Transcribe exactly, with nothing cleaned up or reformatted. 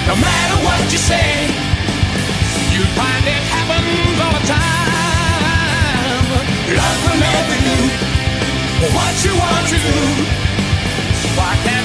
No matter what you say, you find it happens all the time. Love will never do what you want to do. Why can't